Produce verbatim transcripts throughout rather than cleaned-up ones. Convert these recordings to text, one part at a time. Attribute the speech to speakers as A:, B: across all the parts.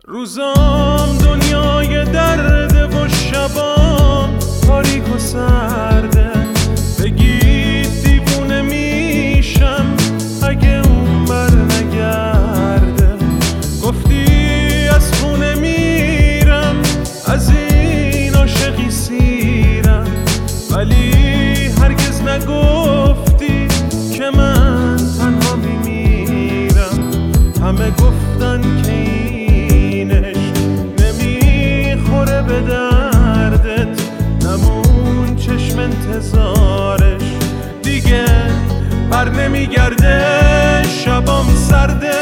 A: روزام دنیای درده و شبام تاریک و سرده. بگید دیوونه میشم اگه اون بر نگرده. گفتی از خونه میرم، از این عاشقی سیرم، ولی هرگز نگفتی که من تنها میمیرم. همه گفتن که اینش نمیخوره به دردت، نمون چشم انتظارش دیگه بر نمیگرده. شبام سرده،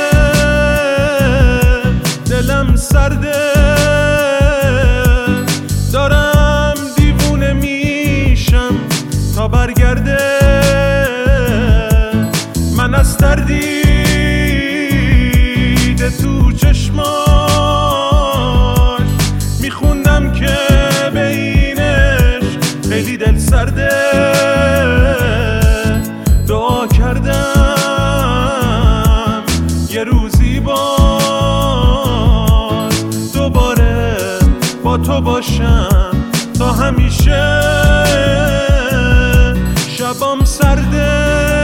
A: دلم سرده، دارم دیوونه میشم تا برگرده. من از تردید تو چشماش میخوندم که به اینش خیلی دل سرده. دعا کردم یه روزی باز دوباره با تو باشم تا همیشه. شبام سرده،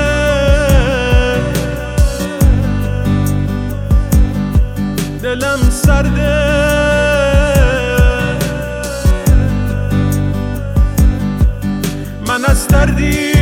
A: دلم سرده، من از تردید